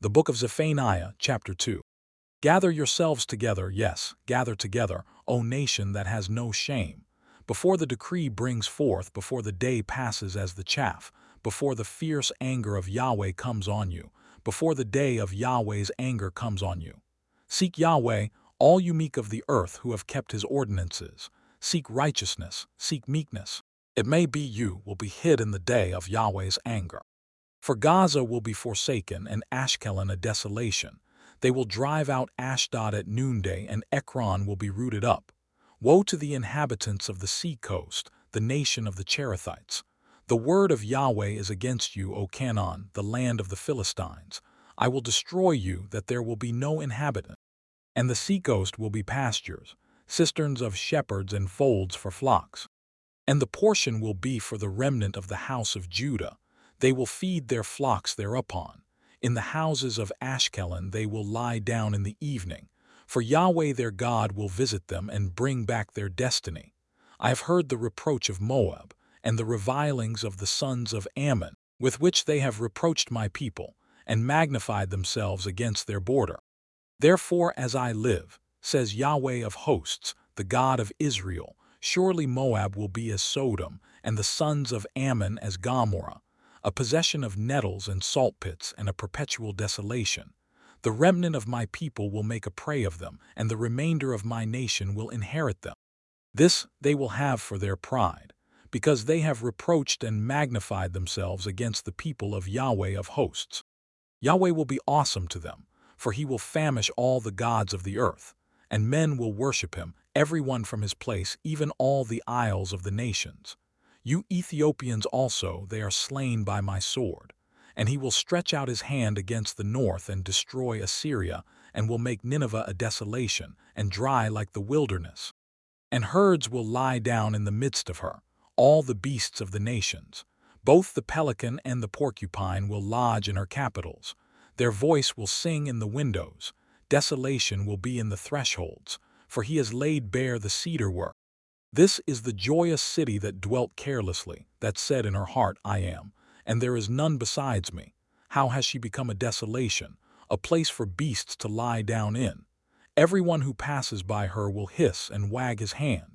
The book of Zephaniah, chapter 2. Gather yourselves together, yes, gather together, O nation that has no shame. Before the decree brings forth, before the day passes as the chaff, before the fierce anger of Yahweh comes on you, before the day of Yahweh's anger comes on you. Seek Yahweh, all you meek of the earth who have kept his ordinances. Seek righteousness, seek meekness. It may be you will be hid in the day of Yahweh's anger. For Gaza will be forsaken and Ashkelon a desolation. They will drive out Ashdod at noonday, and Ekron will be rooted up. Woe to the inhabitants of the sea coast, the nation of the Cherethites. The word of Yahweh is against you, O Canaan, the land of the Philistines. I will destroy you, that there will be no inhabitant. And the seacoast will be pastures, cisterns of shepherds and folds for flocks. And the portion will be for the remnant of the house of Judah. They will feed their flocks thereupon. In the houses of Ashkelon they will lie down in the evening, for Yahweh their God will visit them and bring back their destiny. I have heard the reproach of Moab, and the revilings of the sons of Ammon, with which they have reproached my people, and magnified themselves against their border. Therefore, as I live, says Yahweh of hosts, the God of Israel, surely Moab will be as Sodom, and the sons of Ammon as Gomorrah, a possession of nettles and salt pits and a perpetual desolation. The remnant of my people will make a prey of them, and the remainder of my nation will inherit them. This they will have for their pride, because they have reproached and magnified themselves against the people of Yahweh of hosts. Yahweh will be awesome to them, for he will famish all the gods of the earth, and men will worship him, every one from his place, even all the isles of the nations. You Ethiopians also, they are slain by my sword. And he will stretch out his hand against the north and destroy Assyria, and will make Nineveh a desolation, and dry like the wilderness. And herds will lie down in the midst of her, all the beasts of the nations. Both the pelican and the porcupine will lodge in her capitals. Their voice will sing in the windows. Desolation will be in the thresholds, for he has laid bare the cedar work. This is the joyous city that dwelt carelessly, that said in her heart, I am, and there is none besides me. How has she become a desolation, a place for beasts to lie down in? Everyone who passes by her will hiss and wag his hand.